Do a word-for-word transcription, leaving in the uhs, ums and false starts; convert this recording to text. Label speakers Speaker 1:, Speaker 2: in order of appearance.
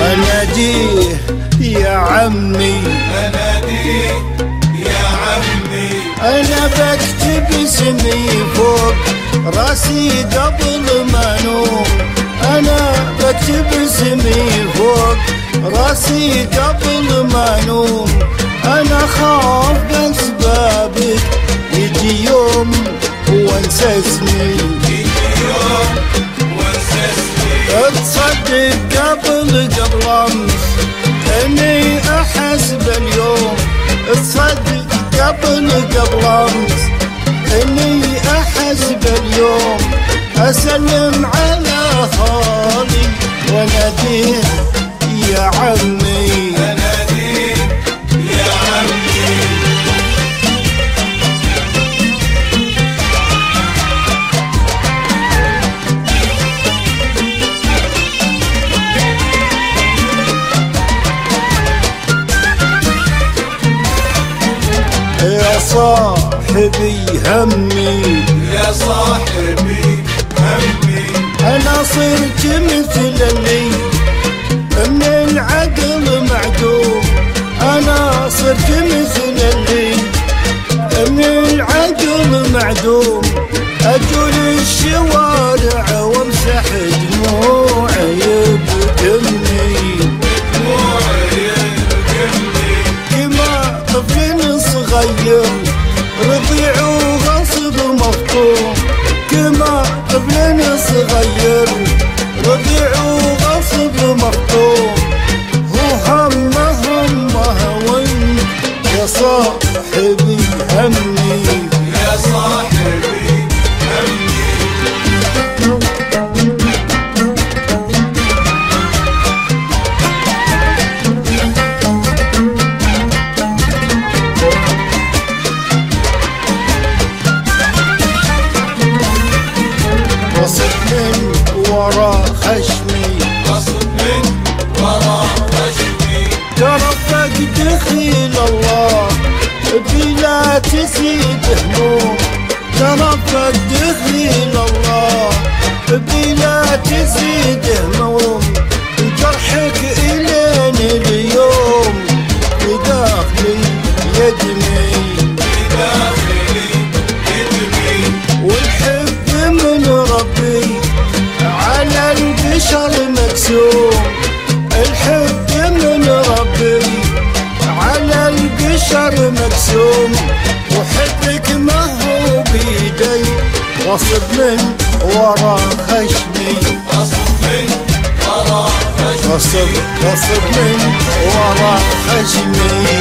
Speaker 1: اناديه يا عمي،
Speaker 2: اناديه يا عمي.
Speaker 1: انا بكتب اسمي فوق راسي قبل ما انوم، انا بكتب اسمي فوق راسي قبل ما انوم. انا خاف باسبابك يجي يوم وانسى اسمي،
Speaker 2: يجي يوم وانسى اسمي.
Speaker 1: تصدق قبل قبل امس اني احسب اليوم، تصدق قبل قبل امس اني احسب اليوم. اسلم على خالي واناديه يا عمي،
Speaker 2: اناديه يا عمي.
Speaker 1: يا صاحبي همي،
Speaker 2: يا صاحبي همي.
Speaker 1: انا صرت مثل اللي من العقل معدوم، انا صرت مثل اللي من العقل معدوم. اجول الشوارع وامسح دموعي بدمي،
Speaker 2: دموعي بدمي.
Speaker 1: كما طفل صغير رضيع وغصب مفطوم، كما طفل صغير رضيع وغصب مفطوم. هو همه همه وين يا صاحبي همي،
Speaker 2: يا صاحبي همي.
Speaker 1: وصل من ورا خشمي،
Speaker 2: قصد من ورا خشمي.
Speaker 1: ترفق دخيل الله بلا تزيد هموم، ترفق دخيل الله بلا تزيد هموم. جرحك إلين اليوم بداخلي يدمي،
Speaker 2: بداخلي يدمي.
Speaker 1: والحب من ربي على البشر مقسوم، الحب من ربي على البشر مقسوم. وحبك ما هو بيدي غصب من ورا خشمي،
Speaker 2: قصد من ورا خشمي.
Speaker 1: غصب غصب من ورا خشمي.